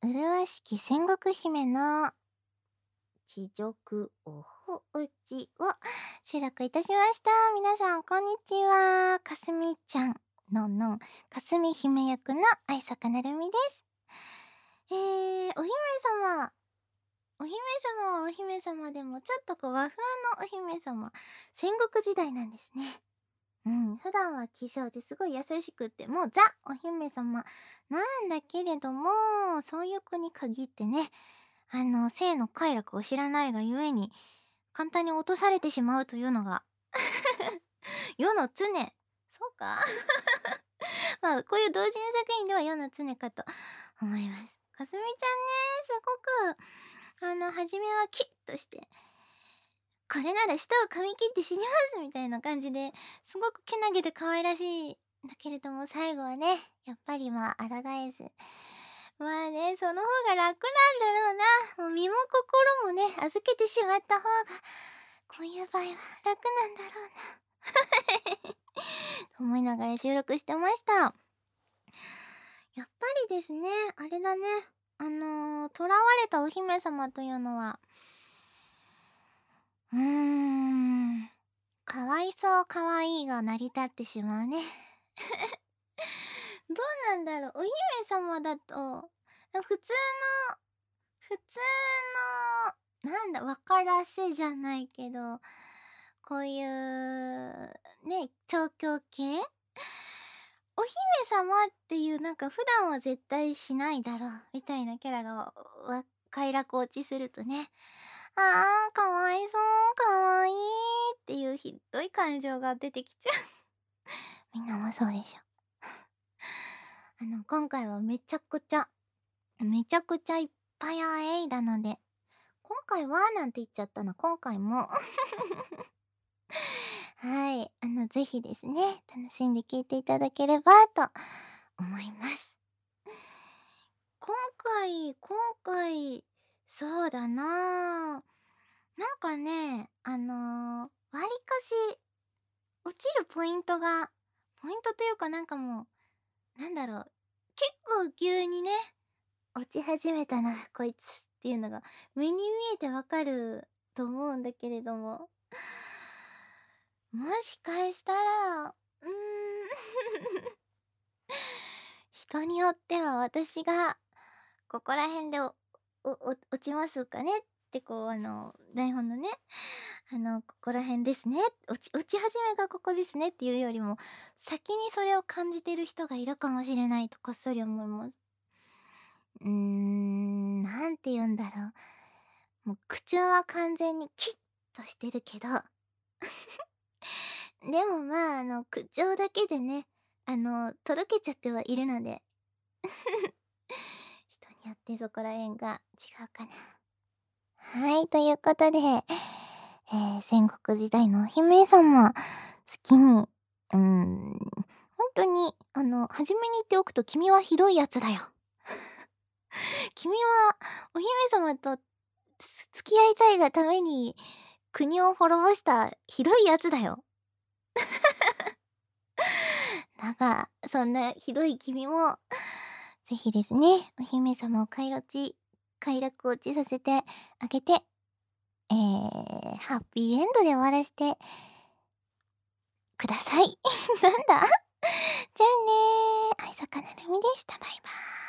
麗しき戦国姫の地獄おほうちを収録いたしました。皆さん、こんにちは。かすみちゃん、のんのん、かすみ姫役の愛坂なるみです。お姫様、お姫様はお姫様でも、ちょっと和風のお姫様、戦国時代なんですね。普段は気性ですごい優しくって、もうザお姫様なんだけれども、そういう子に限ってね、性の快楽を知らないがゆえに、簡単に落とされてしまうというのが世の常。そうかまあ、こういう同人作品では世の常かと思います。かすみちゃんね、すごく、初めはキッとして、これなら舌を噛み切って死にますみたいな感じで、すごくけなげで可愛らしい。だけれども最後はね、やっぱり抗えず。まあね、その方が楽なんだろうな。もう身も心もね、預けてしまった方が、こういう場合は楽なんだろうな。と思いながら収録してました。やっぱりですね、あれだね。囚われたお姫様というのは、かわいそうかわいいが成り立ってしまうね。どうなんだろう、お姫様だと、普通なんだ、わからせじゃないけど、こういう、ね、調教系お姫様っていうなんか普段は絶対しないだろうみたいなキャラが快楽落ちするとね、あーかわいそうかわいいっていうひどい感情が出てきちゃう。みんなもそうでしょ。今回はめちゃくちゃいっぱいあえいだので、今回はなんて言っちゃったな、今回もはい、ぜひですね、楽しんで聴いていただければと思います。今回、そうだなあ。なんかね、わりかし落ちるポイントというかなんかもう、なんだろう、結構急にね、落ち始めたな、こいつっていうのが目に見えてわかると思うんだけれども、もしかしたら、人によっては私がここら辺で落ちますかねってこう台本のね、ここら辺ですね、落ち始めがここですねっていうよりも、先にそれを感じてる人がいるかもしれないとこっそり思います。なんて言うんだろう。もう口調は完全にキッとしてるけど、でもまあ、口調だけでね、とろけちゃってはいるので、人によってそこら辺が違うかな。はい、ということで、戦国時代のお姫様、好きに、本当に、初めに言っておくと君はひどいやつだよ。君はお姫様と付き合いたいがために国を滅ぼしたひどいやつだよ。だが、そんなひどい君も、ぜひですね、お姫様を快楽落ちさせてあげて、ハッピーエンドで終わらせてください。なんだじゃあねー、愛坂なるみでした。バイバーイ。